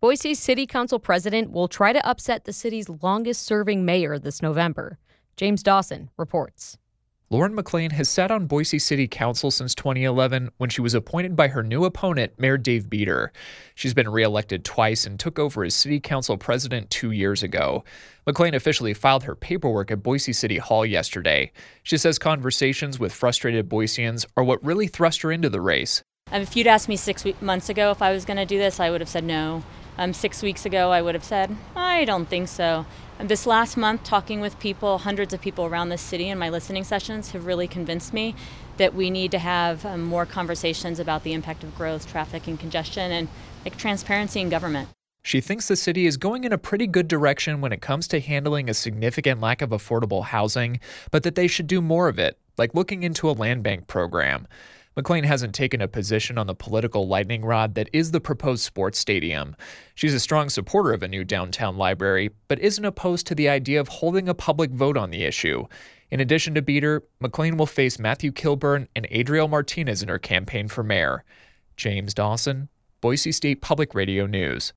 Boise City Council president will try to upset the city's longest-serving mayor this November. James Dawson reports. Lauren McLean has sat on Boise City Council since 2011 when she was appointed by her new opponent, Mayor Dave Beater. She's been reelected twice and took over as City Council president 2 years ago. McLean officially filed her paperwork at Boise City Hall yesterday. She says conversations with frustrated Boiseans are what really thrust her into the race. If you'd asked me 6 months ago if I was going to do this, I would have said no. 6 weeks ago, I would have said, I don't think so. And this last month, talking with people, hundreds of people around the city in my listening sessions have really convinced me that we need to have more conversations about the impact of growth, traffic, and congestion, and transparency in government. She thinks the city is going in a pretty good direction when it comes to handling a significant lack of affordable housing, but that they should do more of it, like looking into a land bank program. McLean hasn't taken a position on the political lightning rod that is the proposed sports stadium. She's a strong supporter of a new downtown library, but isn't opposed to the idea of holding a public vote on the issue. In addition to Beater, McLean will face Matthew Kilburn and Adriel Martinez in her campaign for mayor. James Dawson, Boise State Public Radio News.